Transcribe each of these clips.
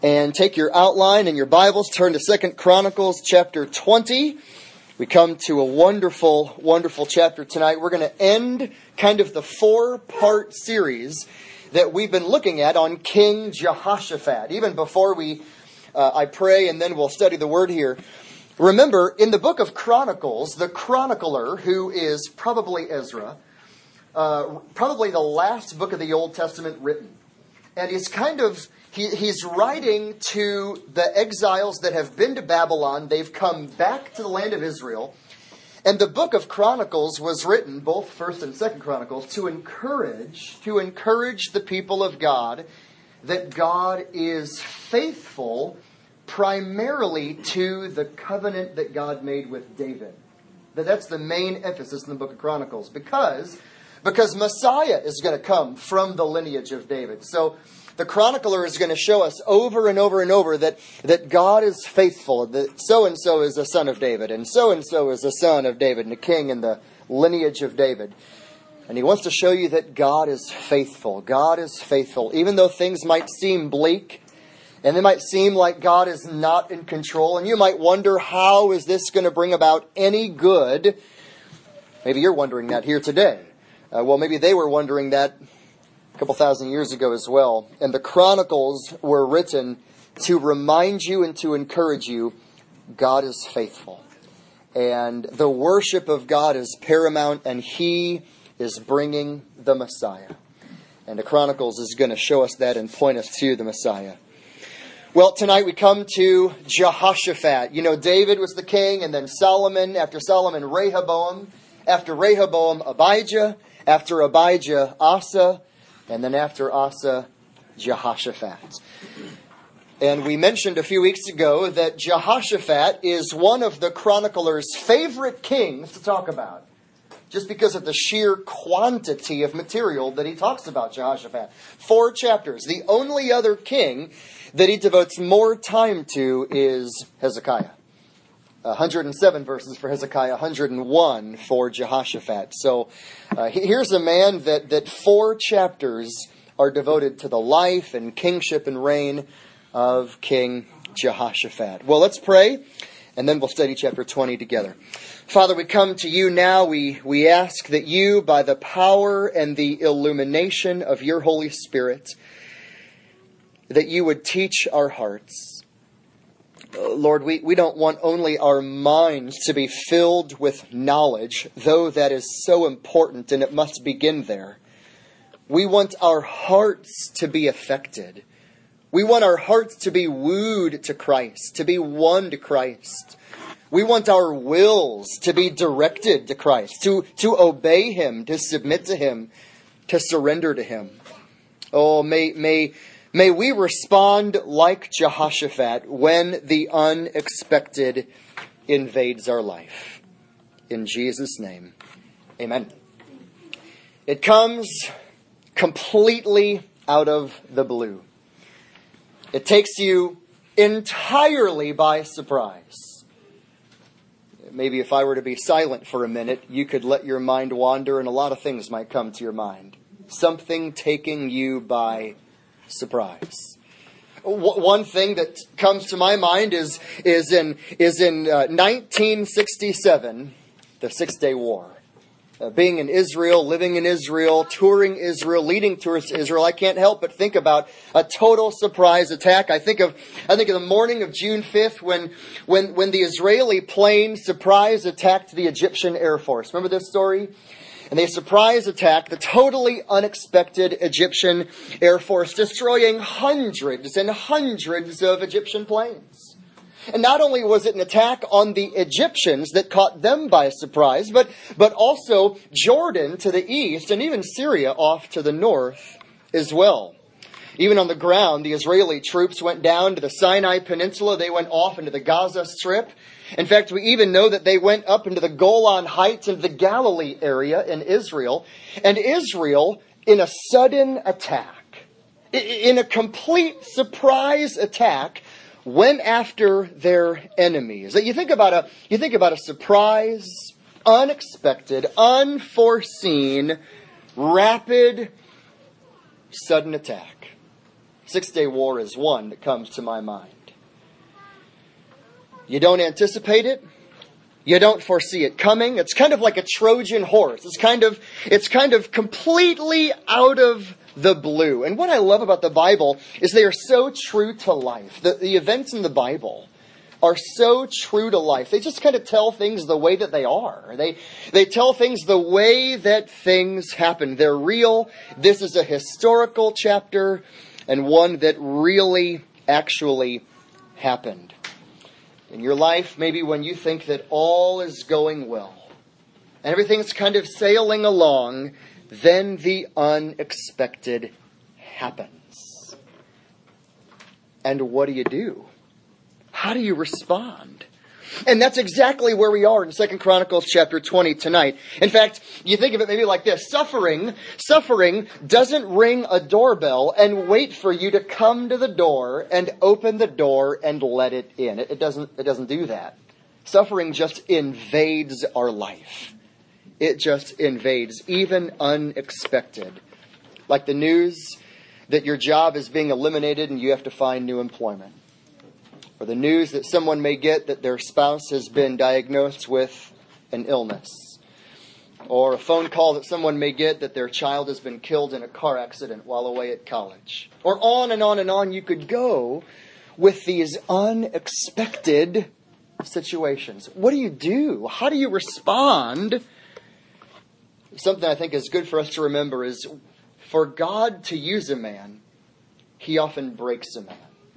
And take your outline and your Bibles, turn to 2 Chronicles chapter 20. We come to a wonderful, wonderful chapter tonight. We're going to end kind of the four-part series that we've been looking at on King Jehoshaphat. Even before I pray and then we'll study the word here. Remember, in the book of Chronicles, the chronicler, who is probably Ezra, probably the last book of the Old Testament written. And he's writing to the exiles that have been to Babylon. They've come back to the land of Israel. And the book of Chronicles was written, both 1st and 2nd Chronicles, to encourage the people of God that God is faithful primarily to the covenant that God made with David. That's the main emphasis in the book of Chronicles. Because Messiah is going to come from the lineage of David. So the chronicler is going to show us over and over and over that God is faithful, that so-and-so is a son of David, and so-and-so is a son of David, and a king in the lineage of David. And he wants to show you that God is faithful. God is faithful. Even though things might seem bleak, and they might seem like God is not in control, and you might wonder, how is this going to bring about any good? Maybe you're wondering that here today. Well, maybe they were wondering that a couple thousand years ago as well. And the Chronicles were written to remind you and to encourage you, God is faithful. And the worship of God is paramount, and He is bringing the Messiah. And the Chronicles is going to show us that and point us to the Messiah. Well, tonight we come to Jehoshaphat. You know, David was the king, and then Solomon, after Solomon, Rehoboam, after Rehoboam, Abijah, after Abijah, Asa, and then after Asa, Jehoshaphat. And we mentioned a few weeks ago that Jehoshaphat is one of the chronicler's favorite kings to talk about. Just because of the sheer quantity of material that he talks about Jehoshaphat. 4 chapters. The only other king that he devotes more time to is Hezekiah. 107 verses for Hezekiah, 101 for Jehoshaphat. So here's a man that 4 chapters are devoted to the life and kingship and reign of King Jehoshaphat. Well, let's pray, and then we'll study chapter 20 together. Father, we come to you now. We ask that you, by the power and the illumination of your Holy Spirit, that you would teach our hearts. Lord, we don't want only our minds to be filled with knowledge, though that is so important and it must begin there. We want our hearts to be affected. We want our hearts to be wooed to Christ, to be won to Christ. We want our wills to be directed to Christ, to obey Him, to submit to Him, to surrender to Him. Oh, May we respond like Jehoshaphat when the unexpected invades our life. In Jesus' name, amen. It comes completely out of the blue. It takes you entirely by surprise. Maybe if I were to be silent for a minute, you could let your mind wander and a lot of things might come to your mind. Something taking you by surprise. One thing that comes to my mind is in 1967, the 6-Day War. Being in Israel, living in Israel, touring Israel, leading tours to Israel, I can't help but think about a total surprise attack. I think of the morning of June 5th when the Israeli plane surprise attacked the Egyptian Air Force. Remember this story? And they surprise attacked the totally unexpected Egyptian Air Force, destroying hundreds and hundreds of Egyptian planes. And not only was it an attack on the Egyptians that caught them by surprise, but also Jordan to the east and even Syria off to the north as well. Even on the ground, the Israeli troops went down to the Sinai Peninsula. They went off into the Gaza Strip. In fact, we even know that they went up into the Golan Heights into the Galilee area in Israel. And Israel, in a sudden attack, in a complete surprise attack, went after their enemies. You think about a surprise, unexpected, unforeseen, rapid, sudden attack. Six-Day War is one that comes to my mind. You don't anticipate it. You don't foresee it coming. It's kind of like a Trojan horse. It's kind of completely out of the blue. And what I love about the Bible is they are so true to life. The events in the Bible are so true to life. They just kind of tell things the way that they are. They tell things the way that things happen. They're real. This is a historical chapter and one that really actually happened. In your life, maybe when you think that all is going well and everything's kind of sailing along, then the unexpected happens. And what do? How do you respond? And that's exactly where we are in 2 Chronicles chapter 20 tonight. In fact, you think of it maybe like this. Suffering doesn't ring a doorbell and wait for you to come to the door and open the door and let it in. It doesn't do that. Suffering just invades our life. It just invades, even unexpected. Like the news that your job is being eliminated and you have to find new employment. Or the news that someone may get that their spouse has been diagnosed with an illness. Or a phone call that someone may get that their child has been killed in a car accident while away at college. Or on and on and on you could go with these unexpected situations. What do? How do you respond? Something I think is good for us to remember is for God to use a man, He often breaks a man.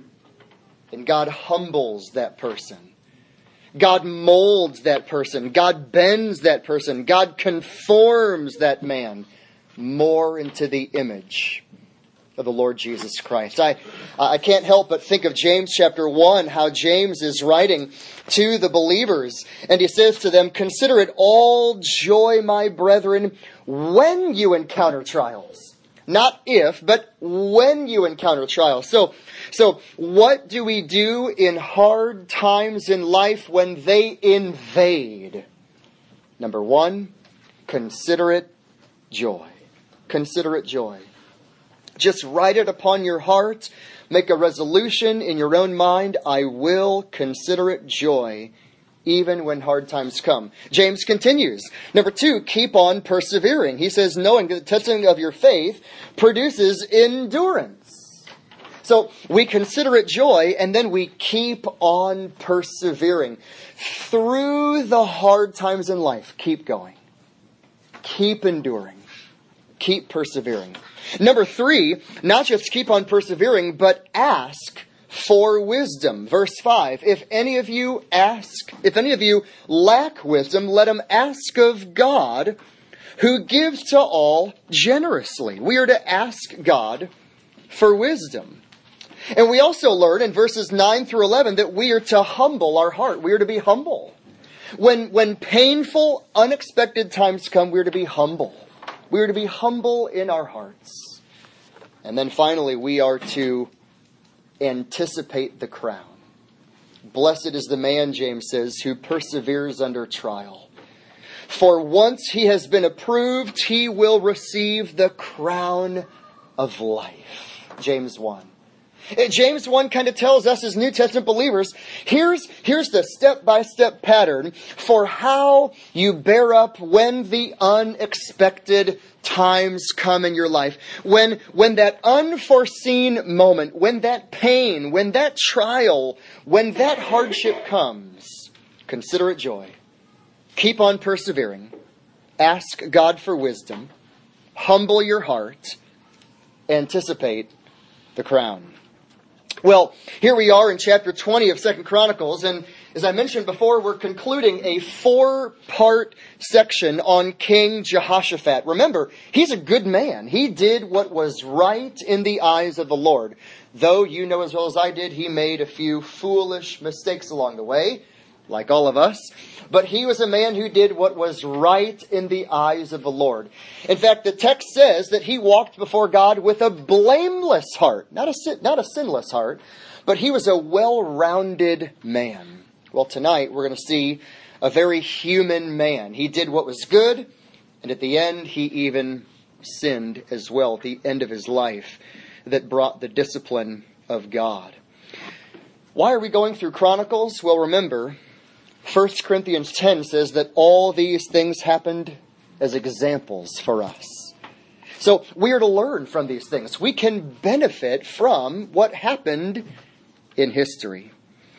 And God humbles that person. God molds that person. God bends that person. God conforms that man more into the image of the Lord Jesus Christ. I can't help but think of James chapter 1, how James is writing to the believers. And he says to them, "Consider it all joy, my brethren, when you encounter trials." Not if, but when you encounter trials. So what do we do in hard times in life when they invade? Number one, consider it joy. Consider it joy. Just write it upon your heart. Make a resolution in your own mind. I will consider it joy, even when hard times come. James continues. Number two, keep on persevering. He says, knowing that the testing of your faith produces endurance. So we consider it joy, and then we keep on persevering. Through the hard times in life, keep going. Keep enduring. Keep persevering. Number three, not just keep on persevering, but ask for wisdom. Verse 5, if any of you lack wisdom, let him ask of God, who gives to all generously. We are to ask God for wisdom. And we also learn in verses 9 through 11 that we are to humble our heart. We are to be humble. When painful, unexpected times come, we are to be humble. We are to be humble in our hearts. And then finally, we are to anticipate the crown. Blessed is the man, James says, who perseveres under trial. For once he has been approved, he will receive the crown of life. James 1. James 1 kind of tells us as New Testament believers, here's the step-by-step pattern for how you bear up when the unexpected times come in your life. When that unforeseen moment, when that pain, when that trial, when that hardship comes, consider it joy. Keep on persevering. Ask God for wisdom. Humble your heart. Anticipate the crown. Well, here we are in chapter 20 of 2 Chronicles, and as I mentioned before, we're concluding a 4-part section on King Jehoshaphat. Remember, he's a good man. He did what was right in the eyes of the Lord. Though, you know as well as I did, he made a few foolish mistakes along the way, like all of us. But he was a man who did what was right in the eyes of the Lord. In fact, the text says that he walked before God with a blameless heart. Not a sinless heart, but he was a well-rounded man. Well, tonight we're going to see a very human man. He did what was good, and at the end he even sinned as well at the end of his life. that brought the discipline of God. Why are we going through Chronicles? Well, remember, 1 Corinthians 10 says that all these things happened as examples for us. So we are to learn from these things. We can benefit from what happened in history.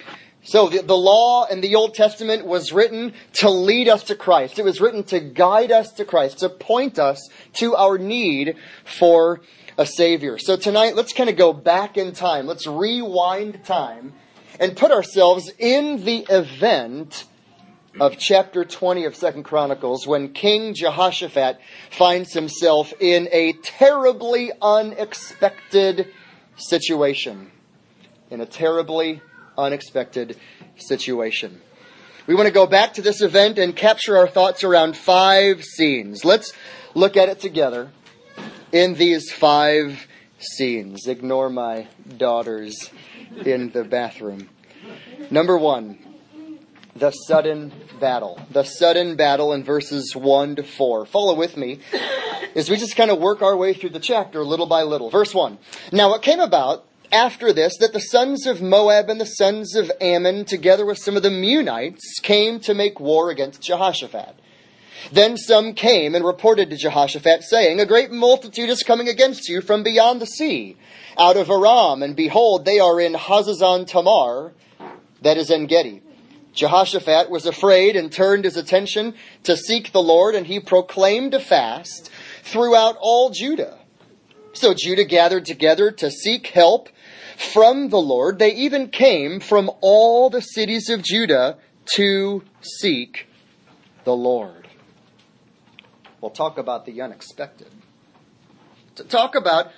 So the law in the Old Testament was written to lead us to Christ. It was written to guide us to Christ, to point us to our need for a Savior. So tonight, let's kind of go back in time. Let's rewind time and put ourselves in the event of chapter 20 of 2 Chronicles, when King Jehoshaphat finds himself in a terribly unexpected situation. In a terribly unexpected situation. We want to go back to this event and capture our thoughts around 5 scenes. Let's look at it together in these 5 scenes. Ignore my daughters in the bathroom. Number 1, the sudden battle. The sudden battle in verses 1 to 4. Follow with me as we just kind of work our way through the chapter little by little. Verse 1. Now it came about after this that the sons of Moab and the sons of Ammon, together with some of the Meunites, came to make war against Jehoshaphat. Then some came and reported to Jehoshaphat, saying, a great multitude is coming against you from beyond the sea, out of Aram, and behold, they are in Hazazon Tamar, that is En-gedi. Jehoshaphat was afraid and turned his attention to seek the Lord, and he proclaimed a fast throughout all Judah. So Judah gathered together to seek help from the Lord. They even came from all the cities of Judah to seek the Lord. We'll talk about the unexpected. Talk about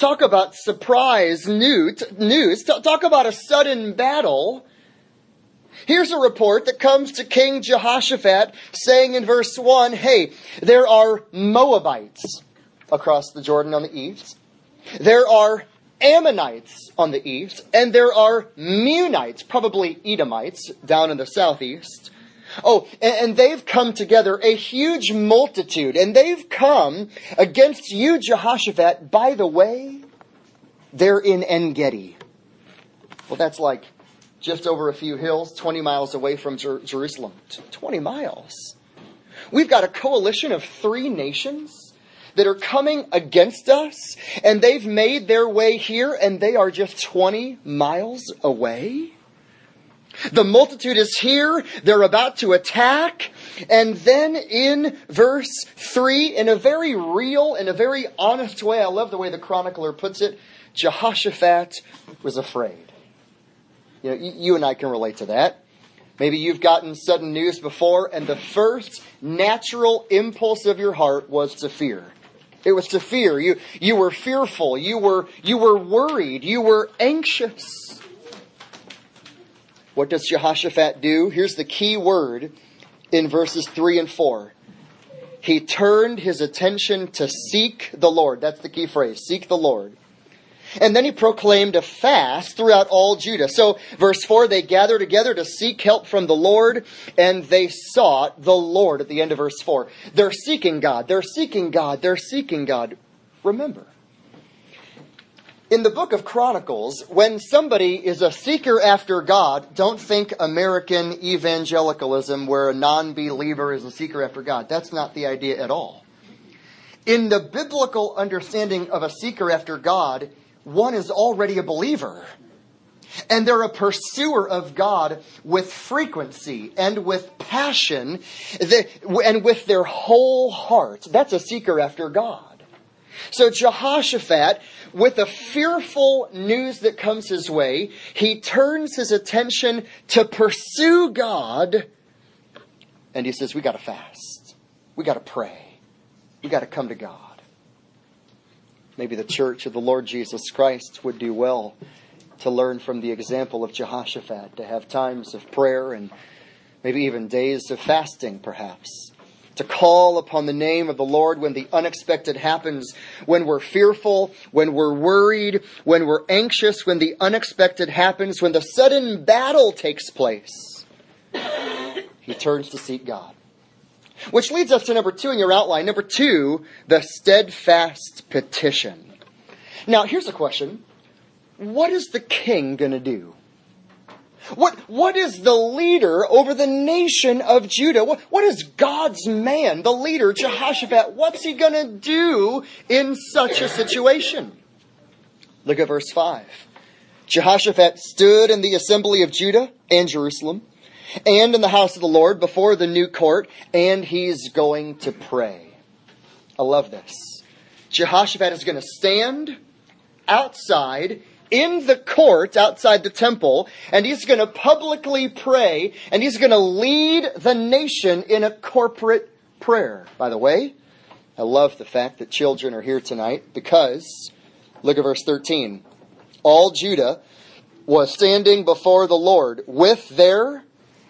surprise news. Talk about a sudden battle. Here's a report that comes to King Jehoshaphat saying in verse 1, hey, there are Moabites across the Jordan on the east. There are Ammonites on the east. And there are Meunites, probably Edomites, down in the southeast. Oh, and they've come together, a huge multitude. And they've come against you, Jehoshaphat. By the way, they're in En-gedi. Well, that's like just over a few hills, 20 miles away from Jerusalem. 20 miles. We've got a coalition of 3 nations that are coming against us, and they've made their way here, and they are just 20 miles away. The multitude is here. They're about to attack. And then in verse 3, in a very real, in a very honest way, I love the way the chronicler puts it, Jehoshaphat was afraid. You know, you and I can relate to that. Maybe you've gotten sudden news before, and the first natural impulse of your heart was to fear. It was to fear. You were fearful. You were worried. You were anxious. What does Jehoshaphat do? Here's the key word in verses 3 and 4. He turned his attention to seek the Lord. That's the key phrase. Seek the Lord. And then he proclaimed a fast throughout all Judah. So, verse 4, they gathered together to seek help from the Lord, and they sought the Lord at the end of verse 4. They're seeking God. They're seeking God. They're seeking God. Remember, in the book of Chronicles, when somebody is a seeker after God, don't think American evangelicalism where a non-believer is a seeker after God. That's not the idea at all. In the biblical understanding of a seeker after God, one is already a believer. And they're a pursuer of God with frequency and with passion and with their whole heart. That's a seeker after God. So Jehoshaphat, with the fearful news that comes his way, he turns his attention to pursue God. And he says, we got to fast. We got to pray. We got to come to God. Maybe the church of the Lord Jesus Christ would do well to learn from the example of Jehoshaphat, to have times of prayer and maybe even days of fasting, perhaps. To call upon the name of the Lord when the unexpected happens, when we're fearful, when we're worried, when we're anxious, when the unexpected happens, when the sudden battle takes place. He turns to seek God. Which leads us to number 2 in your outline. Number 2, the steadfast petition. Now, here's a question. What is the king going to do? What is the leader over the nation of Judah? What is God's man, the leader, Jehoshaphat? What's he going to do in such a situation? Look at verse 5. Jehoshaphat stood in the assembly of Judah and Jerusalem and in the house of the Lord before the new court, and he's going to pray. I love this. Jehoshaphat is going to stand outside in the court outside the temple, and he's going to publicly pray, and he's going to lead the nation in a corporate prayer. By the way, I love the fact that children are here tonight because, look at verse 13. All Judah was standing before the Lord with their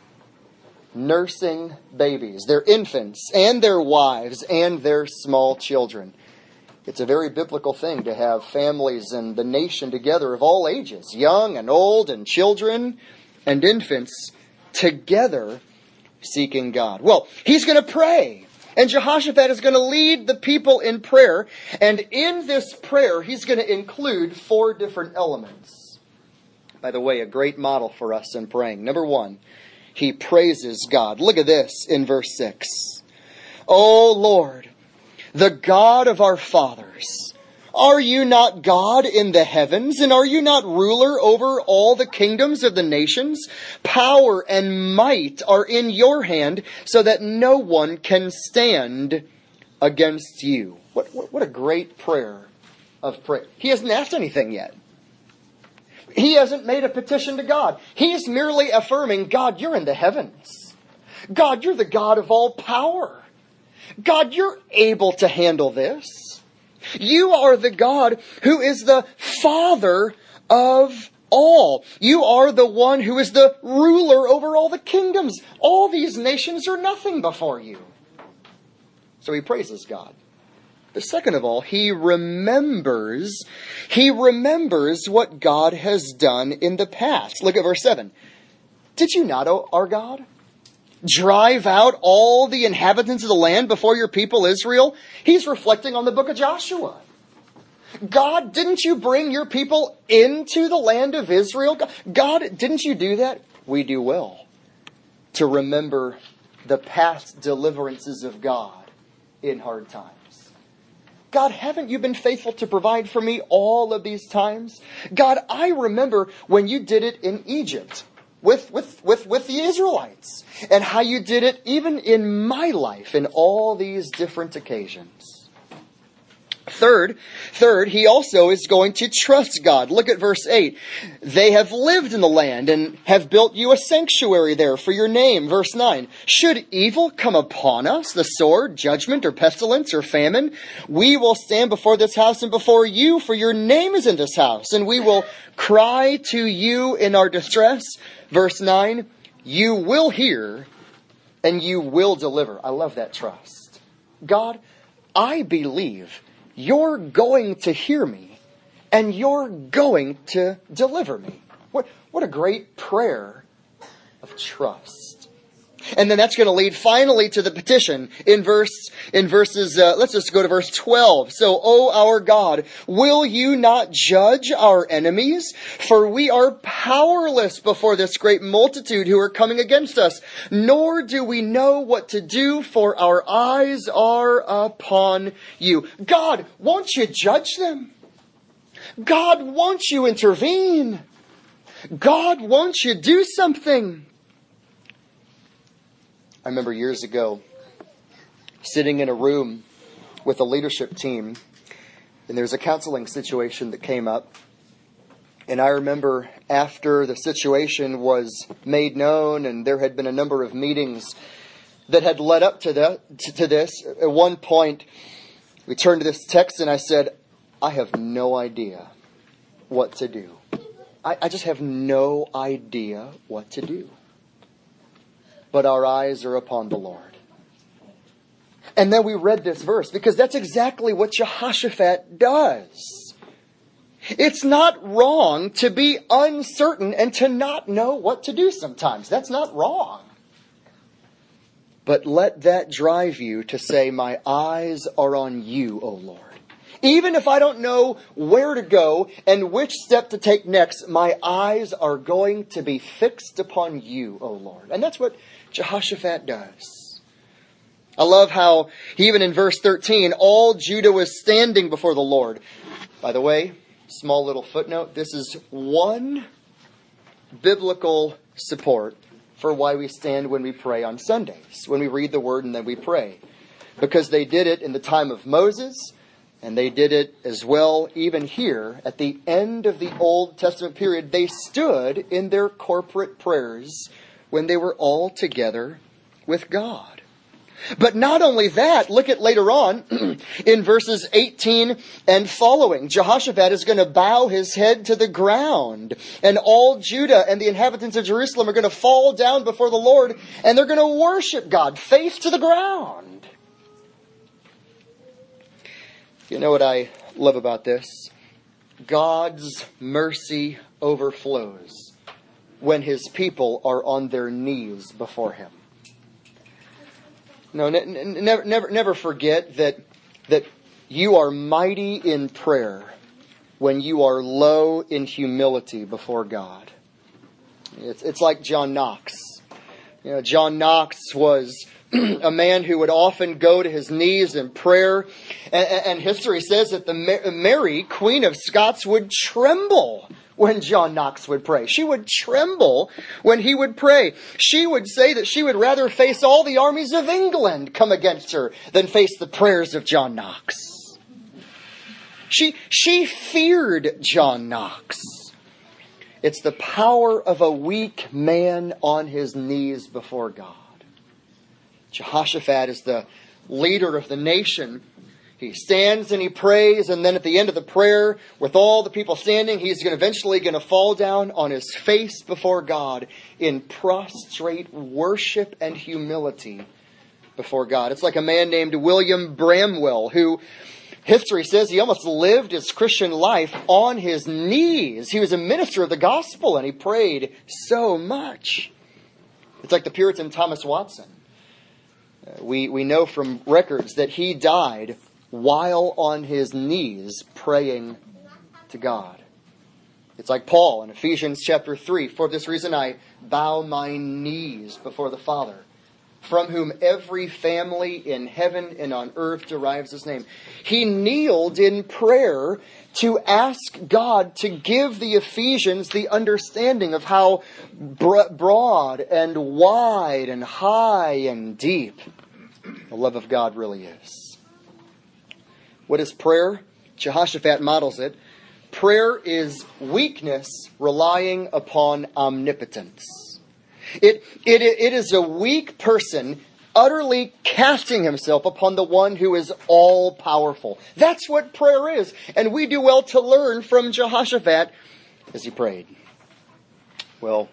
nursing babies, their infants, and their wives, and their small children. It's a very biblical thing to have families and the nation together of all ages, young and old and children and infants together seeking God. Well, he's going to pray, and Jehoshaphat is going to lead the people in prayer, and in this prayer he's going to include 4 different elements. By the way, a great model for us in praying. Number 1, he praises God. Look at this in verse 6. O Lord, the God of our fathers, are you not God in the heavens, and are you not ruler over all the kingdoms of the nations? Power and might are in your hand, so that no one can stand against you. What a great prayer of prayer. He hasn't asked anything yet. He hasn't made a petition to God. He's merely affirming, God, you're in the heavens. God, you're the God of all power. God, you're able to handle this. You are the God who is the Father of all. You are the one who is the ruler over all the kingdoms. All these nations are nothing before you. So he praises God. But second of all, he remembers what God has done in the past. Look at verse 7. Did you not, O our God, drive out all the inhabitants of the land before your people Israel? He's reflecting on the book of Joshua. God, didn't you bring your people into the land of Israel? God, didn't you do that? We do well to remember the past deliverances of God in hard times. God, haven't you been faithful to provide for me all of these times? God, I remember when you did it in Egypt with the Israelites, and how you did it even in my life in all these different occasions. Third, he also is going to trust God. Look at verse 8. They have lived in the land and have built you a sanctuary there for your name. Verse 9. Should evil come upon us, the sword, judgment, or pestilence, or famine, we will stand before this house and before you, for your name is in this house, and we will cry to you in our distress. Verse 9. You will hear and you will deliver. I love that trust. God, I believe you're going to hear me, and you're going to deliver me. What a great prayer of trust. And then that's going to lead finally to the petition in verses, let's just go to verse 12. So, O our God, will you not judge our enemies? For we are powerless before this great multitude who are coming against us. Nor do we know what to do, for our eyes are upon you. God, won't you judge them? God, won't you intervene? God, won't you do something? I remember years ago sitting in a room with a leadership team, and there was a counseling situation that came up. And I remember after the situation was made known, and there had been a number of meetings that had led up to this, at one point we turned to this text and I said, I have no idea what to do. I just have no idea what to do. But our eyes are upon the Lord. And then we read this verse, because that's exactly what Jehoshaphat does. It's not wrong to be uncertain and to not know what to do sometimes. That's not wrong. But let that drive you to say, my eyes are on you, O Lord. Even if I don't know where to go and which step to take next, my eyes are going to be fixed upon you, O Lord. And that's what Jehoshaphat does. I love how, even in verse 13, all Judah was standing before the Lord. By the way, small little footnote, this is one biblical support for why we stand when we pray on Sundays, when we read the Word and then we pray. Because they did it in the time of Moses, and they did it as well even here at the end of the Old Testament period. They stood in their corporate prayers when they were all together with God. But not only that, look at later on in verses 18 and following. Jehoshaphat is going to bow his head to the ground, and all Judah and the inhabitants of Jerusalem are going to fall down before the Lord, and they're going to worship God face to the ground. You know what I love about this? God's mercy overflows when His people are on their knees before Him. No, never forget that you are mighty in prayer when you are low in humility before God. It's like John Knox. You know, John Knox was a man who would often go to his knees in prayer. And history says that Mary, Queen of Scots, would tremble when John Knox would pray. She would tremble when he would pray. She would say that she would rather face all the armies of England come against her than face the prayers of John Knox. She feared John Knox. It's the power of a weak man on his knees before God. Jehoshaphat is the leader of the nation. He stands and he prays, and then at the end of the prayer, with all the people standing, he's eventually going to fall down on his face before God in prostrate worship and humility before God. It's like a man named William Bramwell, who history says he almost lived his Christian life on his knees. He was a minister of the gospel, and he prayed so much. It's like the Puritan Thomas Watson. We know from records that he died while on his knees praying to God. It's like Paul in Ephesians chapter 3. For this reason I bow my knees before the Father, from whom every family in heaven and on earth derives its name. He kneeled in prayer to ask God to give the Ephesians the understanding of how broad and wide and high and deep the love of God really is. What is prayer? Jehoshaphat models it. Prayer is weakness relying upon omnipotence. It is a weak person utterly casting himself upon the one who is all-powerful. That's what prayer is. And we do well to learn from Jehoshaphat as he prayed. Well,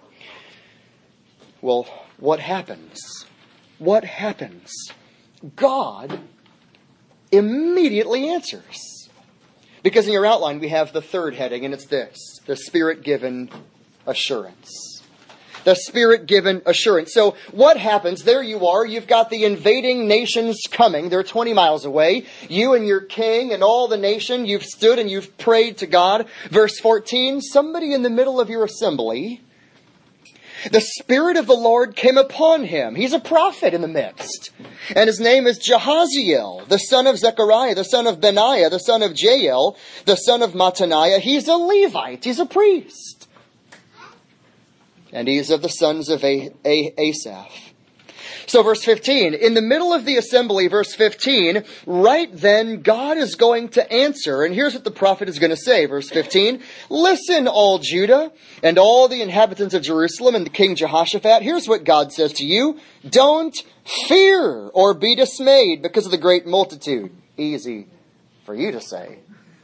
what happens? What happens? God immediately answers. Because in your outline we have the third heading, and it's this: the Spirit-given assurance. The Spirit-given assurance. So what happens? There you are. You've got the invading nations coming. They're 20 miles away. You and your king and all the nation, you've stood and you've prayed to God. Verse 14, somebody in the middle of your assembly, the Spirit of the Lord came upon him. He's a prophet in the midst. And his name is Jahaziel, the son of Zechariah, the son of Benaiah, the son of Jael, the son of Mattaniah. He's a Levite. He's a priest. And he's of the sons of Asaph. So verse 15, in the middle of the assembly, verse 15, right then God is going to answer. And here's what the prophet is going to say, verse 15. Listen, all Judah and all the inhabitants of Jerusalem and the king Jehoshaphat. Here's what God says to you. Don't fear or be dismayed because of the great multitude. Easy for you to say.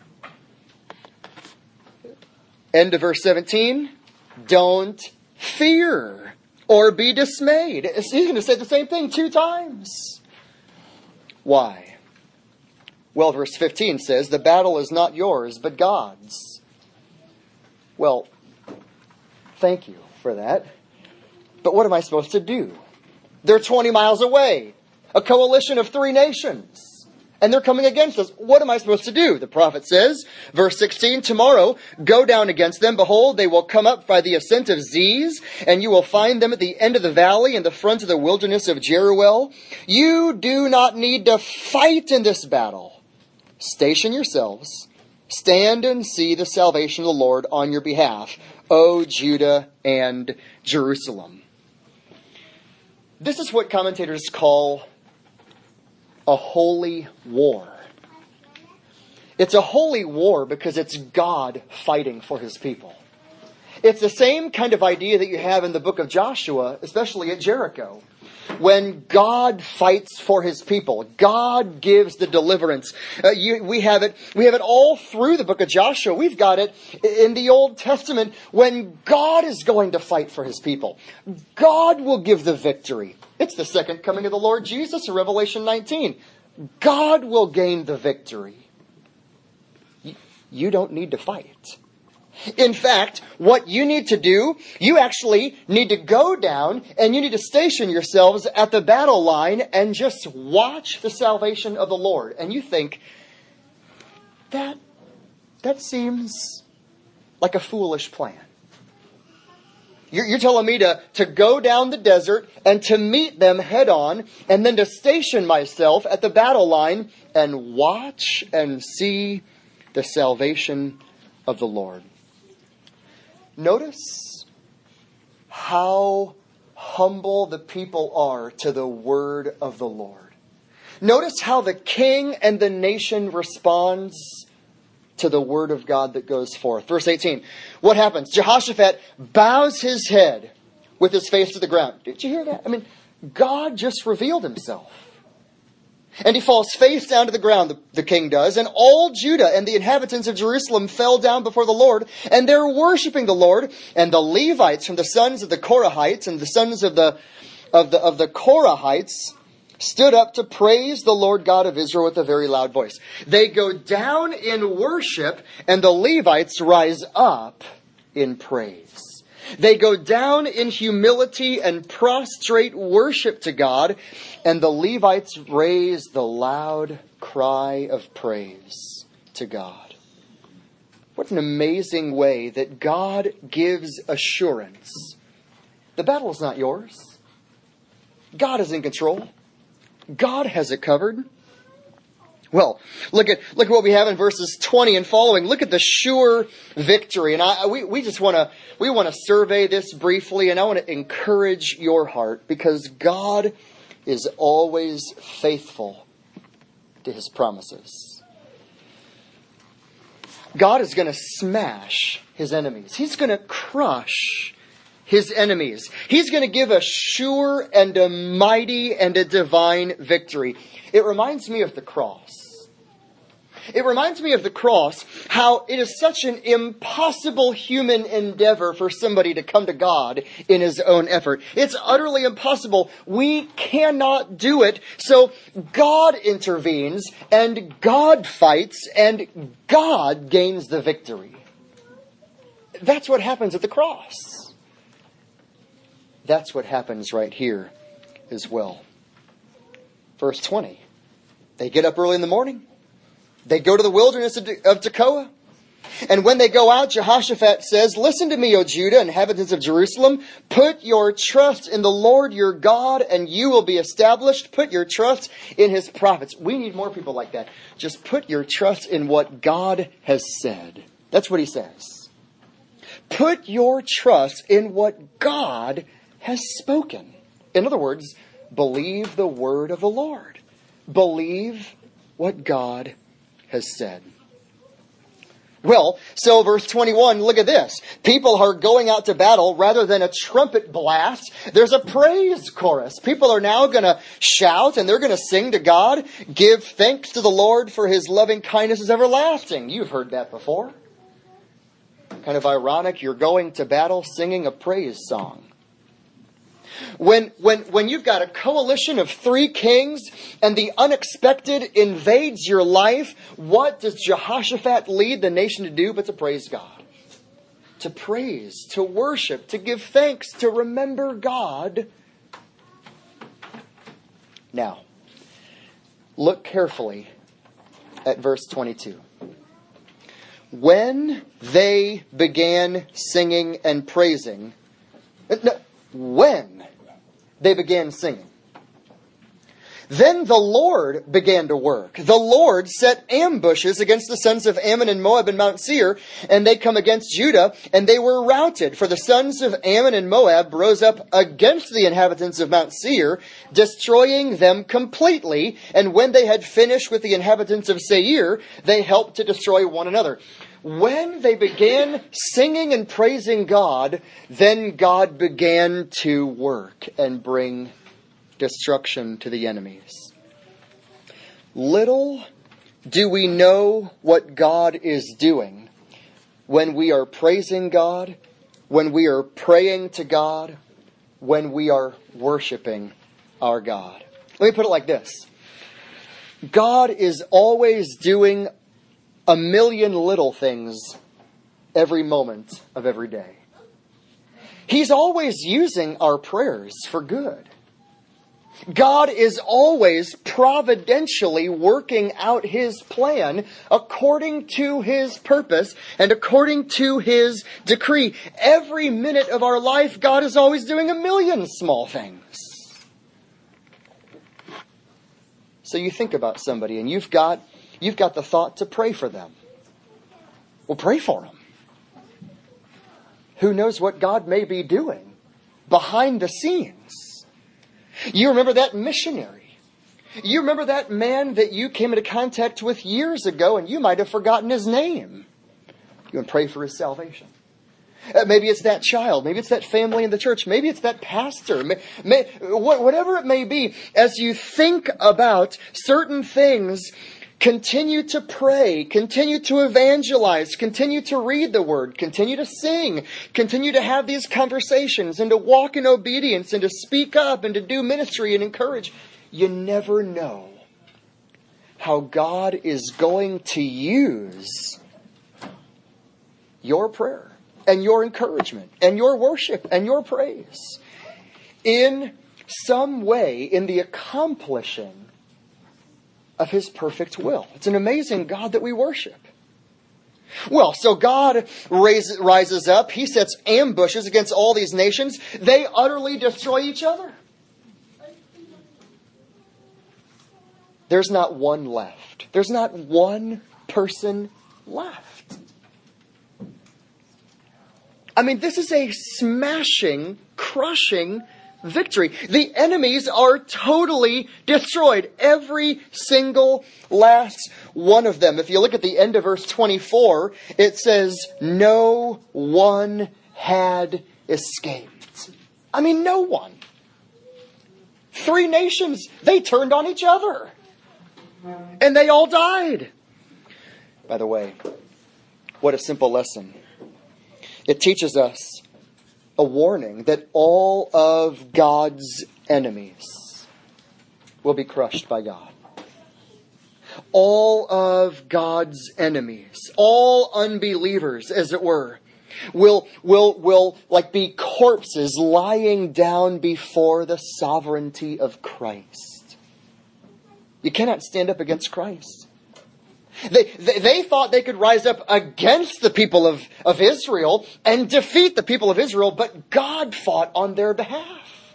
End of verse 17. Don't fear or be dismayed. He's going to say the same thing 2 times. Why? Well, verse 15 says, the battle is not yours, but God's. Well, thank you for that. But what am I supposed to do? They're 20 miles away. A coalition of 3 nations. and they're coming against us. What am I supposed to do? The prophet says, verse 16, tomorrow go down against them. Behold, they will come up by the ascent of Ziz, and you will find them at the end of the valley in the front of the wilderness of Jeruel. You do not need to fight in this battle. Station yourselves. Stand and see the salvation of the Lord on your behalf, O Judah and Jerusalem. This is what commentators call a holy war. It's a holy war because it's God fighting for his people. It's the same kind of idea that you have in the book of Joshua, especially at Jericho. When God fights for his people, God gives the deliverance. We have it all through the book of Joshua. We've got it in the Old Testament when God is going to fight for his people. God will give the victory. It's the second coming of the Lord Jesus in Revelation 19. God will gain the victory. You don't need to fight. In fact, what you need to do, you actually need to go down and you need to station yourselves at the battle line and just watch the salvation of the Lord. And you think, that seems like a foolish plan. You're telling me to go down the desert and to meet them head on and then to station myself at the battle line and watch and see the salvation of the Lord. Notice how humble the people are to the word of the Lord. Notice how the king and the nation responds to the word of God that goes forth. Verse 18. What happens? Jehoshaphat bows his head with his face to the ground. Did you hear that? I mean, God just revealed himself. And he falls face down to the ground, the king does. And all Judah and the inhabitants of Jerusalem fell down before the Lord. And they're worshiping the Lord. And the Levites from the sons of the Korahites and the sons of the Korahites stood up to praise the Lord God of Israel with a very loud voice. They go down in worship and the Levites rise up in praise. They go down in humility and prostrate worship to God, and the Levites raise the loud cry of praise to God. What an amazing way that God gives assurance. The battle is not yours. God is in control. God has it covered. Well, look at what we have in verses 20 and following. Look at the sure victory. And we want to survey this briefly, and I want to encourage your heart because God is always faithful to his promises. God is going to smash his enemies. He's going to crush his enemies. He's going to give a sure and a mighty and a divine victory. It reminds me of the cross. It reminds me of the cross, how it is such an impossible human endeavor for somebody to come to God in his own effort. It's utterly impossible. We cannot do it. So God intervenes and God fights and God gains the victory. That's what happens at the cross. That's what happens right here as well. Verse 20. They get up early in the morning. They go to the wilderness of Tekoa. And when they go out, Jehoshaphat says, listen to me, O Judah, inhabitants of Jerusalem. Put your trust in the Lord your God, and you will be established. Put your trust in his prophets. We need more people like that. Just put your trust in what God has said. That's what he says. Put your trust in what God has spoken. In other words, believe the word of the Lord. Believe what God has said. Well, so verse 21, look at this. People are going out to battle rather than a trumpet blast. There's a praise chorus. People are now going to shout and they're going to sing to God. Give thanks to the Lord for his loving kindness is everlasting. You've heard that before. Kind of ironic. You're going to battle singing a praise song. When you've got a coalition of 3 kings and the unexpected invades your life, what does Jehoshaphat lead the nation to do but to praise God? To praise, to worship, to give thanks, to remember God. Now, look carefully at verse 22. When they began singing and praising, when they began singing, then the Lord began to work. The Lord set ambushes against the sons of Ammon and Moab in Mount Seir, and they come against Judah, and they were routed. For the sons of Ammon and Moab rose up against the inhabitants of Mount Seir, destroying them completely. And when they had finished with the inhabitants of Seir, they helped to destroy one another. When they began singing and praising God, then God began to work and bring destruction to the enemies. Little do we know what God is doing when we are praising God, when we are praying to God, when we are worshiping our God. Let me put it like this. God is always doing a million little things every moment of every day. He's always using our prayers for good. God is always providentially working out His plan according to His purpose and according to His decree. Every minute of our life, God is always doing a million small things. So you think about somebody and you've got the thought to pray for them. Well, pray for them. Who knows what God may be doing behind the scenes? You remember that missionary. You remember that man that you came into contact with years ago and you might have forgotten his name. You want to pray for his salvation. Maybe it's that child. Maybe it's that family in the church. Maybe it's that pastor. Whatever it may be, as you think about certain things, continue to pray, continue to evangelize, continue to read the Word, continue to sing, continue to have these conversations and to walk in obedience and to speak up and to do ministry and encourage. You never know how God is going to use your prayer and your encouragement and your worship and your praise in some way in the accomplishing of His perfect will. It's an amazing God that we worship. Well, so God rises up. He sets ambushes against all these nations. They utterly destroy each other. There's not one left. There's not one person left. I mean, this is a smashing, crushing victory. The enemies are totally destroyed. Every single last one of them. If you look at the end of verse 24, it says, no one had escaped. I mean, no one. 3 nations, they turned on each other. And they all died. By the way, what a simple lesson. It teaches us a warning that all of God's enemies will be crushed by God. All of God's enemies, all unbelievers, as it were, will like be corpses lying down before the sovereignty of Christ. You cannot stand up against Christ. They thought they could rise up against the people of Israel and defeat the people of Israel, but God fought on their behalf.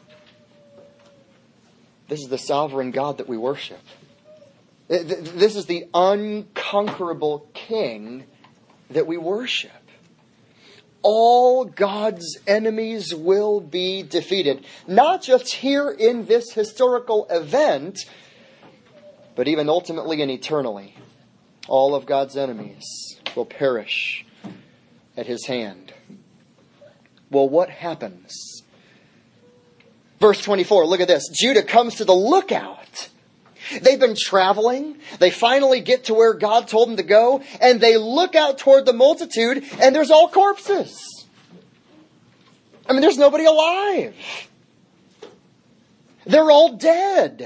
This is the sovereign God that we worship. This is the unconquerable King that we worship. All God's enemies will be defeated. Not just here in this historical event, but even ultimately and eternally. All of God's enemies will perish at His hand. Well, what happens? Verse 24, look at this. Judah comes to the lookout. They've been traveling. They finally get to where God told them to go. And they look out toward the multitude and there's all corpses. I mean, there's nobody alive. They're all dead.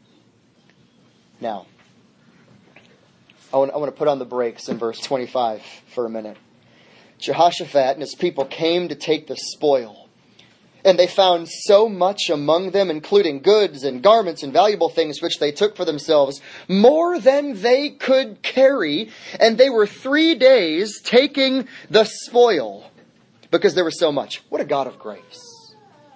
Now, I want to put on the brakes in verse 25 for a minute. Jehoshaphat and his people came to take the spoil. And they found so much among them, including goods and garments and valuable things, which they took for themselves, more than they could carry. And they were 3 days taking the spoil, because there was so much. What a God of grace.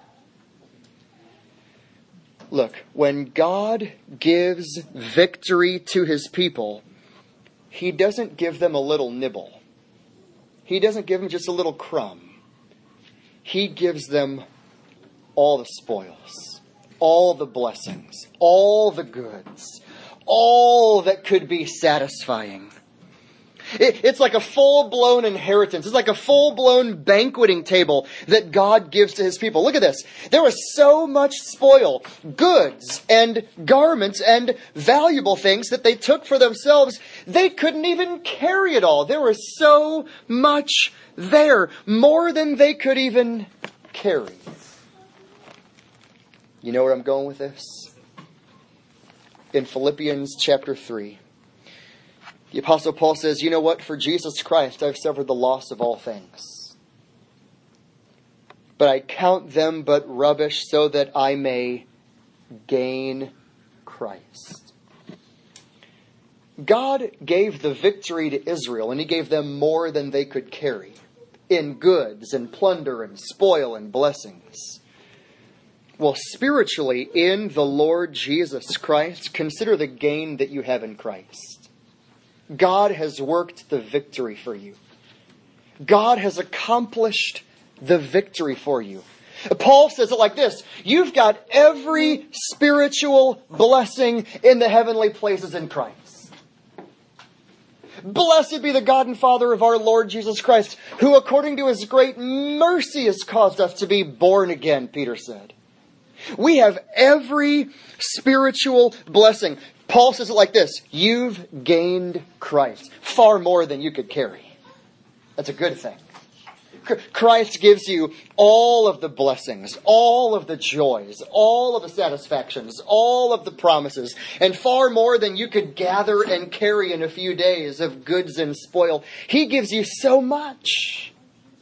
Look, when God gives victory to His people, He doesn't give them a little nibble. He doesn't give them just a little crumb. He gives them all the spoils, all the blessings, all the goods, all that could be satisfying. It's like a full-blown inheritance. It's like a full-blown banqueting table that God gives to His people. Look at this. There was so much spoil, goods and garments and valuable things that they took for themselves. They couldn't even carry it all. There was so much there, more than they could even carry. You know where I'm going with this? In Philippians chapter 3. The Apostle Paul says, you know what? For Jesus Christ, I've suffered the loss of all things. But I count them but rubbish so that I may gain Christ. God gave the victory to Israel, and He gave them more than they could carry in goods and plunder and spoil and blessings. Well, spiritually, in the Lord Jesus Christ, consider the gain that you have in Christ. God has worked the victory for you. God has accomplished the victory for you. Paul says it like this: you've got every spiritual blessing in the heavenly places in Christ. Blessed be the God and Father of our Lord Jesus Christ, who according to His great mercy has caused us to be born again, Peter said. We have every spiritual blessing. Paul says it like this: you've gained Christ, far more than you could carry. That's a good thing. Christ gives you all of the blessings, all of the joys, all of the satisfactions, all of the promises, and far more than you could gather and carry in a few days of goods and spoil. He gives you so much.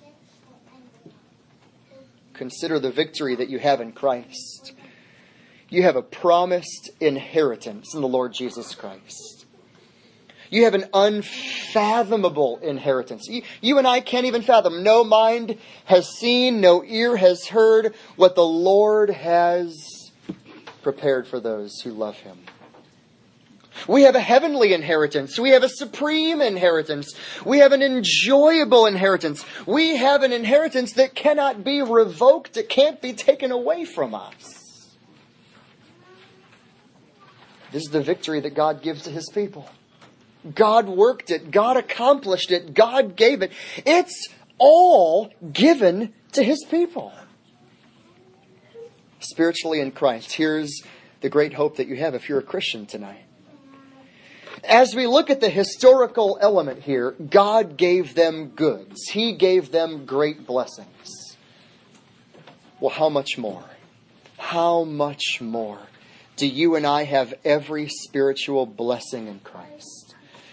Consider the victory that you have in Christ. You have a promised inheritance in the Lord Jesus Christ. You have an unfathomable inheritance. You and I can't even fathom. No mind has seen, no ear has heard what the Lord has prepared for those who love Him. We have a heavenly inheritance. We have a supreme inheritance. We have an enjoyable inheritance. We have an inheritance that cannot be revoked. It can't be taken away from us. This is the victory that God gives to His people. God worked it. God accomplished it. God gave it. It's all given to His people. Spiritually in Christ, here's the great hope that you have if you're a Christian tonight. As we look at the historical element here, God gave them goods. He gave them great blessings. Well, how much more? How much more do you and I have every spiritual blessing in Christ?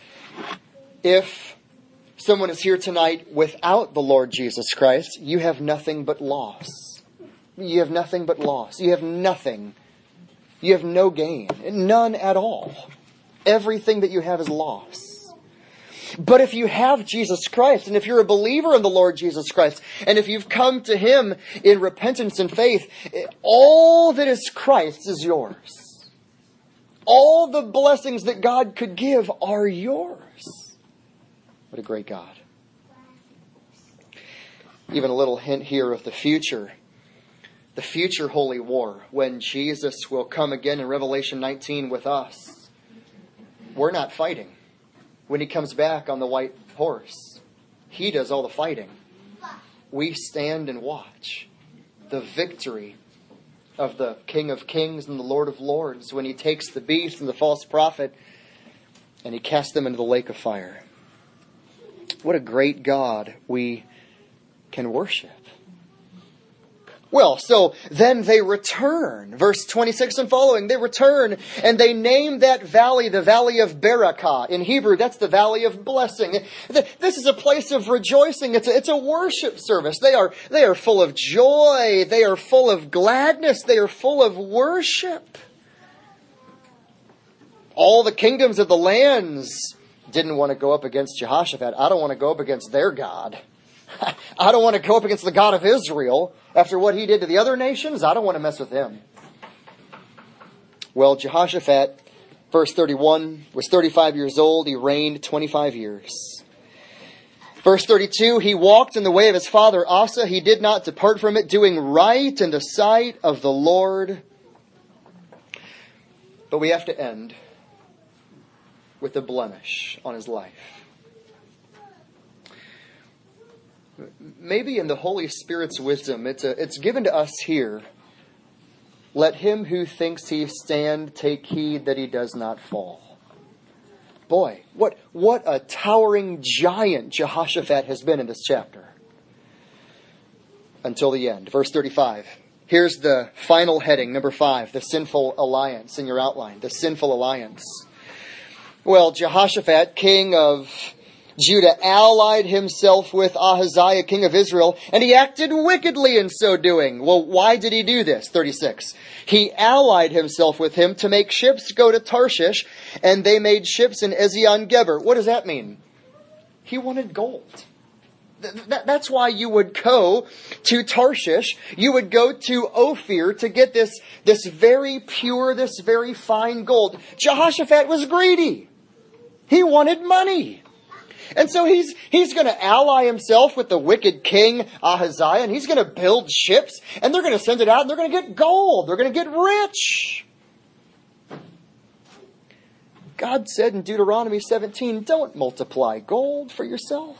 If someone is here tonight without the Lord Jesus Christ, you have nothing but loss. You have nothing but loss. You have nothing. You have no gain. None at all. Everything that you have is loss. But if you have Jesus Christ, and if you're a believer in the Lord Jesus Christ, and if you've come to Him in repentance and faith, all that is Christ's is yours. All the blessings that God could give are yours. What a great God. Even a little hint here of the future holy war, when Jesus will come again in Revelation 19 with us. We're not fighting. When He comes back on the white horse, He does all the fighting. We stand and watch the victory of the King of Kings and the Lord of Lords when He takes the beast and the false prophet and He casts them into the lake of fire. What a great God we can worship. Well, so then they return. Verse 26 and following, they return and they name that valley the Valley of Berakah. In Hebrew, that's the Valley of Blessing. This is a place of rejoicing. It's a worship service. They are full of joy. They are full of gladness. They are full of worship. All the kingdoms of the lands didn't want to go up against Jehoshaphat. I don't want to go up against their God. I don't want to go up against the God of Israel after what he did to the other nations. I don't want to mess with him. Well, Jehoshaphat, verse 31, was 35 years old. He reigned 25 years. Verse 32, he walked in the way of his father Asa. He did not depart from it, doing right in the sight of the Lord. But we have to end with a blemish on his life. Maybe in the Holy Spirit's wisdom, it's given to us here. Let him who thinks he stand take heed that he does not fall. Boy, what a towering giant Jehoshaphat has been in this chapter. Until the end. Verse 35. Here's the final heading, number 5, the sinful alliance in your outline. The sinful alliance. Well, Jehoshaphat, king of Judah, allied himself with Ahaziah, king of Israel, and he acted wickedly in so doing. Well, why did he do this? 36. He allied himself with him to make ships go to Tarshish, and they made ships in Ezion-Geber. What does that mean? He wanted gold. That's why you would go to Tarshish. You would go to Ophir to get this very pure, this very fine gold. Jehoshaphat was greedy. He wanted money. And so he's going to ally himself with the wicked king Ahaziah, and he's going to build ships, and they're going to send it out, and they're going to get gold. They're going to get rich. God said in Deuteronomy 17, don't multiply gold for yourself.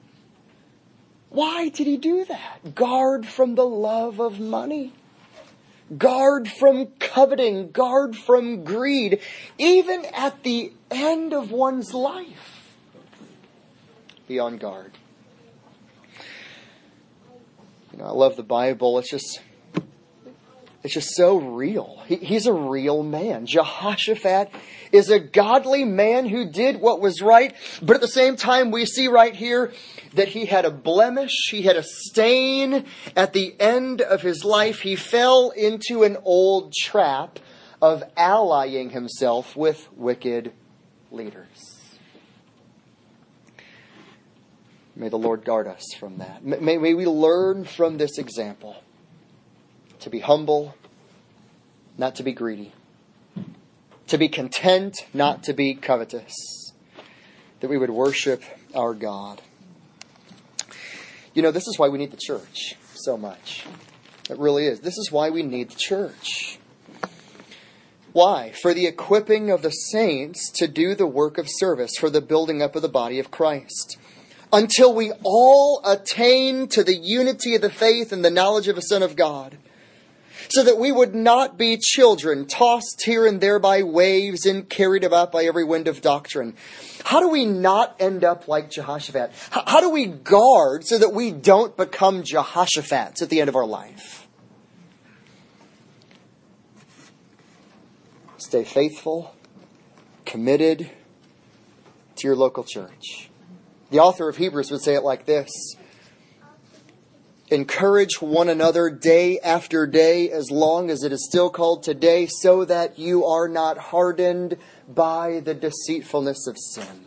Why did he do that? Guard from the love of money. Guard from coveting. Guard from greed. Even at the end of one's life. Be on guard. I love the Bible. It's just so real. He's a real man. Jehoshaphat is a godly man who did what was right. But at the same time, we see right here that he had a blemish. He had a stain at the end of his life. He fell into an old trap of allying himself with wicked leaders. May the Lord guard us from that. May we learn from this example to be humble, not to be greedy. To be content, not to be covetous. That we would worship our God. This is why we need the church so much. It really is. This is why we need the church. Why? For the equipping of the saints to do the work of service, for the building up of the body of Christ. Until we all attain to the unity of the faith and the knowledge of the Son of God. So that we would not be children, tossed here and there by waves and carried about by every wind of doctrine. How do we not end up like Jehoshaphat? How do we guard so that we don't become Jehoshaphat's at the end of our life? Stay faithful, committed to your local church. The author of Hebrews would say it like this. Encourage one another day after day as long as it is still called today, so that you are not hardened by the deceitfulness of sin.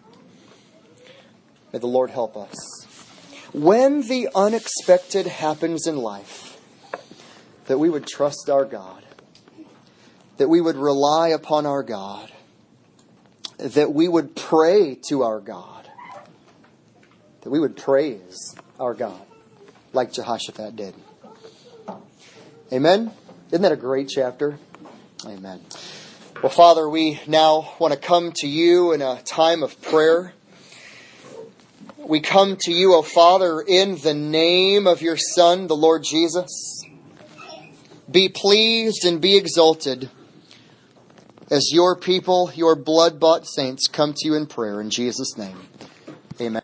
May the Lord help us. When the unexpected happens in life, that we would trust our God, that we would rely upon our God, that we would pray to our God, that we would praise our God like Jehoshaphat did. Amen? Isn't that a great chapter? Amen. Well, Father, we now want to come to you in a time of prayer. We come to you, O Father, in the name of your Son, the Lord Jesus. Be pleased and be exalted as your people, your blood-bought saints, come to you in prayer in Jesus' name. Amen.